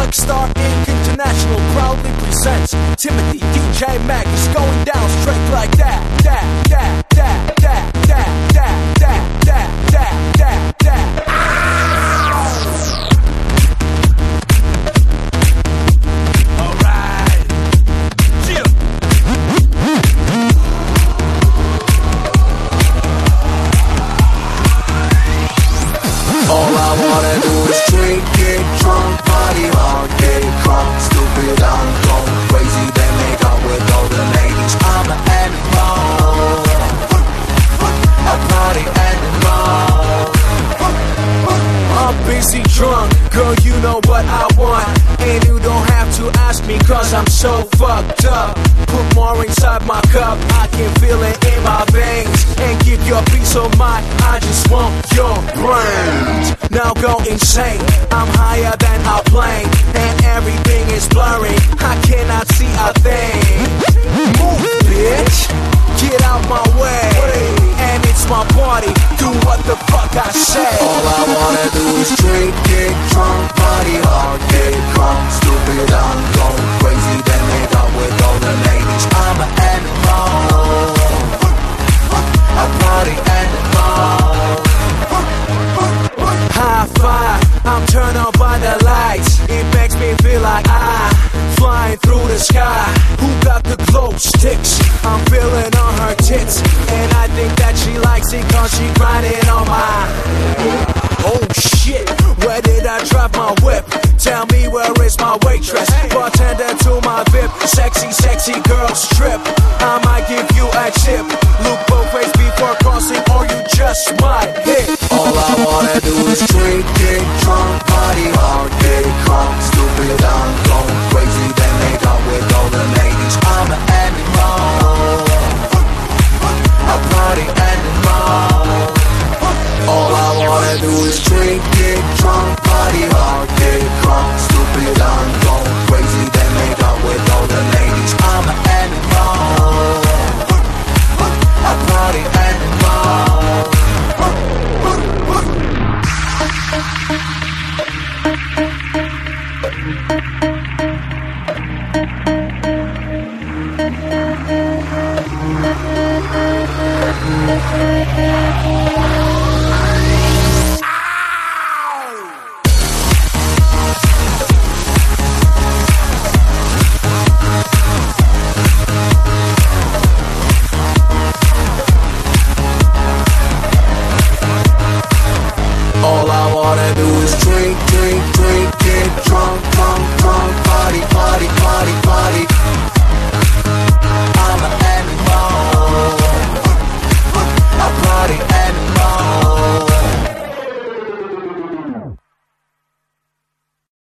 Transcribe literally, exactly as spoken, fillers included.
Rockstar Incorporated. International proudly presents Timothy D J Mac is going down straight like that, that, that, that, that, that, that, that, that, that, that, that. Alright, chill. All I wanna do is drink, get drunk, party hard, get crunk, stupid, I'm going crazy, then make out with all the ladies. I'm an animal, a party animal. I'm busy drunk, girl, you know what I want, and you don't have to ask me, cause I'm so fucked up. Put more inside my cup, I can feel it in my veins, and give you a peace of mind, I just want your brains. Now go insane, I'm higher than a plane, and everything is blurry, I cannot see a thing. Move, bitch, get out my way, and it's my party, do what the fuck I say. All I wanna do is drink, get drunk, party hard, get crunk, stupid, I'm going crazy, then make out with all the ladies. I'm an animal, a party animal. High five, I'm turned on by the lights, it makes me feel like I flying through the sky. Who got the glow sticks? I'm feeling on her tits, and I think that she likes it cause she grinding on my. Oh shit, where did I drive my whip? Tell me where is my waitress? Bartender to my V I P, sexy, sexy girl strip. I might give you a tip, look both ways before crossing or you just might hit. All I wanna do is drink, get drunk, party